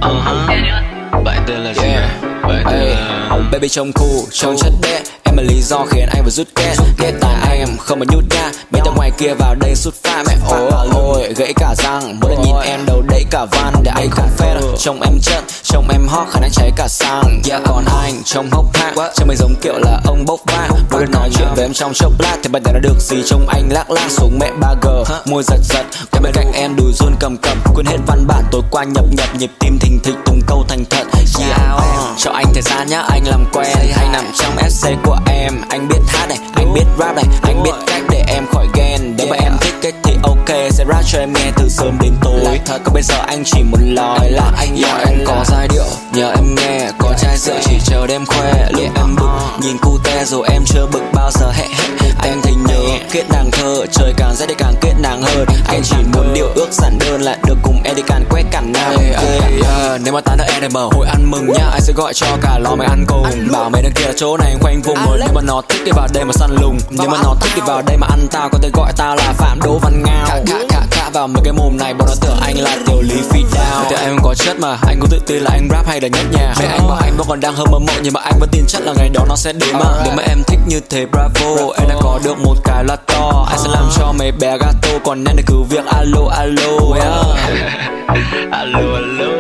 Bạn tên là gì? Bạn tên là... Baby trông cool, trông chất đét. Em là lý do khiến anh phải rút kết. Ghét tại em không mà nhút nha. Bên trong ngoài kia vào đây sút pha mẹ ôi gãy cả răng. Mỗi lần nhìn em đầu đẩy cả van để anh không phép. Trông em chất, trông em hot khả năng cháy cả xăng. Còn anh trông hốc hác, trông mình giống kiểu là ông bốc vác. Mỗi lần nói chuyện với em trong chốc lát thì bạn đã được gì trông anh lác lác xuống mẹ 3G. Môi giật giật, còn bên cạnh em đùi run cầm cầm. Quên hết văn bản tối qua nhập nhịp tim thình thịch từng câu thành thật. Cho anh thời gian nhá, anh làm quen. Anh nằm trong essay của em. Anh biết hát này, anh biết rap này, anh biết cách để em khỏi ghen. Nếu mà em thích cách thì ok, sẽ rap cho em nghe từ sớm đến tối. Còn bây giờ anh chỉ muốn nói là anh nhờ em có giai điệu, nhờ em nghe có chai rượu chỉ chờ đêm khoe. Lúc em bực nhìn cute rồi em chưa bực bao giờ hết. Anh thấy nhớ kết nàng thơ, trời càng rét thì càng kết nàng hơn. Anh chỉ muốn điều ước giản đơn là được cùng em đi càn quét cản nam. Nếu mà tan được em mở hội ăn mừng nhá, anh sẽ gọi cho cả lò mày ăn cùng. Bảo mày đằng kia là chỗ này khoanh vùng rồi. Nếu mà nó thích thì vào đây mà săn lùng, nếu mà nó thích thì vào đây mà ăn tao. Có thể gọi tao là Phạm Đỗ Văn Ngao. Khạ vào mấy cái mồm này bọn nó tưởng anh là Tiểu Lý Phi Đao. Thì em có chất mà anh có tự tin là anh rap hay là nhất nhà. Mẹ anh bảo anh vẫn còn đang hơi mơ mộng, nhưng mà anh vẫn tin chắc là ngày đó nó sẽ đến mà. Nếu mà em thích như thế bravo, em đã có được một cái loa to. Anh sẽ làm cho mấy bé gato, còn em thì cứ việc alo alo. Alo alo.